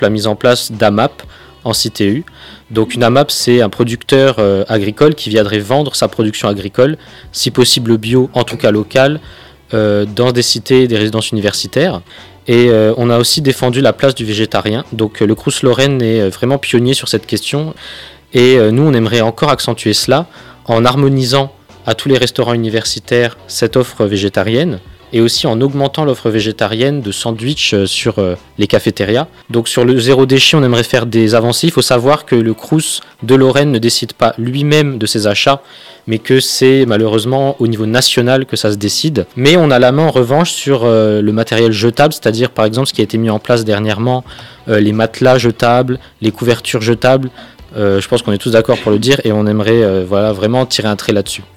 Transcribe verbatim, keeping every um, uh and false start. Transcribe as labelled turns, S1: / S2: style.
S1: la mise en place d'A M A P en C T U. Donc une A M A P, c'est un producteur euh, agricole qui viendrait vendre sa production agricole, si possible bio, en tout cas local, euh, dans des cités, des résidences universitaires. Et euh, on a aussi défendu la place du végétarien. Donc euh, le Crous Lorraine est vraiment pionnier sur cette question. Et euh, nous, on aimerait encore accentuer cela en harmonisant à tous les restaurants universitaires cette offre végétarienne et aussi en augmentant l'offre végétarienne de sandwich sur euh, les cafétérias. Donc sur le zéro déchet, on aimerait faire des avancées. Il faut savoir que le Crous de Lorraine ne décide pas lui-même de ses achats, mais que c'est malheureusement au niveau national que ça se décide. Mais on a la main en revanche sur euh, le matériel jetable, c'est-à-dire par exemple ce qui a été mis en place dernièrement, euh, les matelas jetables, les couvertures jetables. Euh, je pense qu'on est tous d'accord pour le dire et on aimerait euh, voilà, vraiment tirer un trait là-dessus.